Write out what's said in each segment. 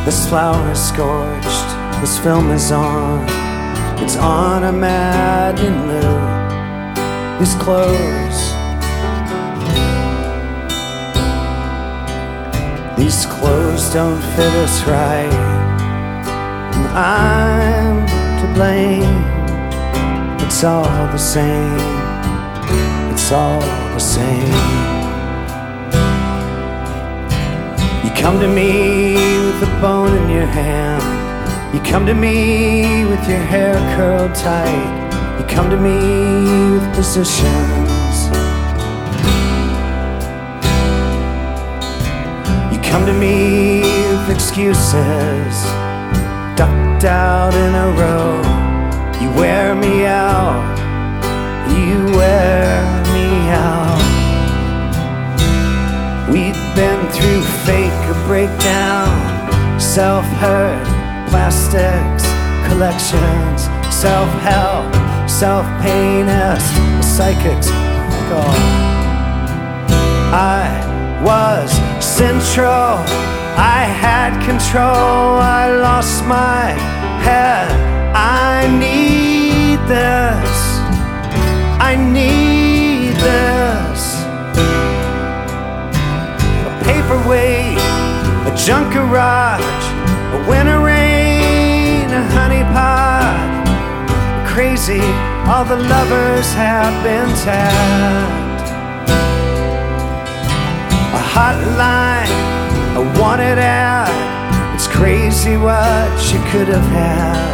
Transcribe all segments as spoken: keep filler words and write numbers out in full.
This flower is scorched, this film is on. It's on a maddening mood. These clothes, these clothes don't fit us right, and I'm to blame. It's all the same, it's all the same. You come to me with a bone in your hand. You come to me with your hair curled tight. You come to me with positions. You come to me with excuses, ducked out in a row. You wear me out, you wear me out. We've been through fake or breakdown, self-hurt, plastics, collections, self-help, self-painist, psychics. God, I was central, I had control, I lost my head. I need this, I need this. A paperweight, a junk garage, a winter rain, a honeypot. Crazy, all the lovers have been tagged. A hotline, a wanted ad. It's crazy what you could have had.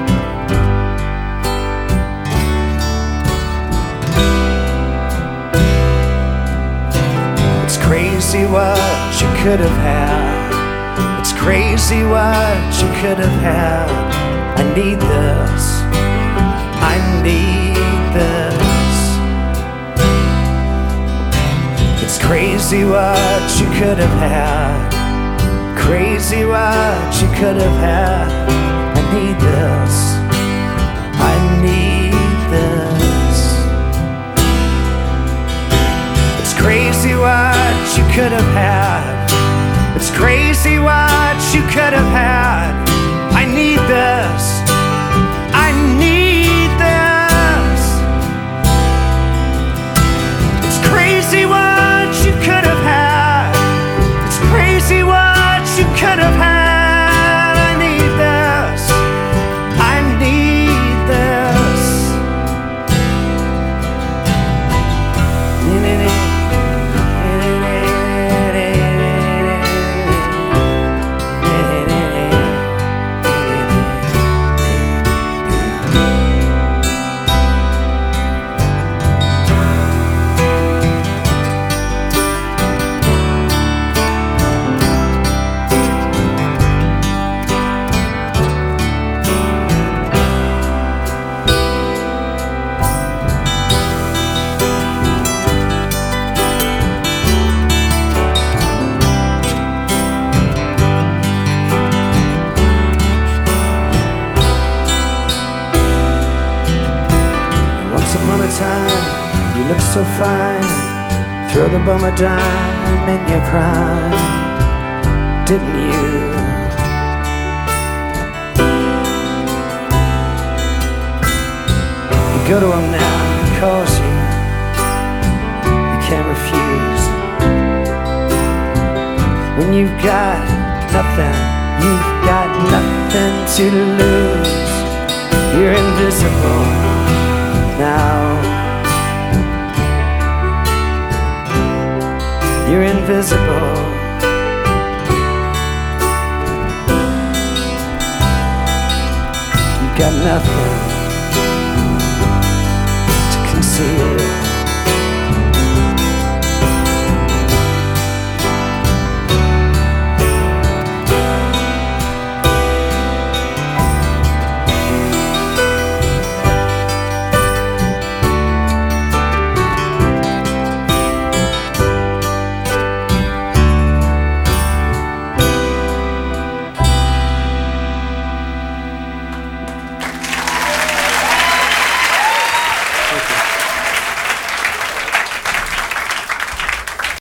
It's crazy what you could have had. It's crazy what you could have had. I need this, I need this. It's crazy what you could have had. Crazy what you could have had. I need this, I need this. It's crazy what you could have had. It's crazy what you could have had. I need this, I need this. It's crazy what you could have had. It's crazy what you could have had. I need this, I need this. Time, you look so fine. Throw the bum a dime in your prime, didn't you? You go to him now, he calls you, you can't refuse. When you've got nothing, you've got nothing to lose. You're invisible now. You're invisible. You've got nothing.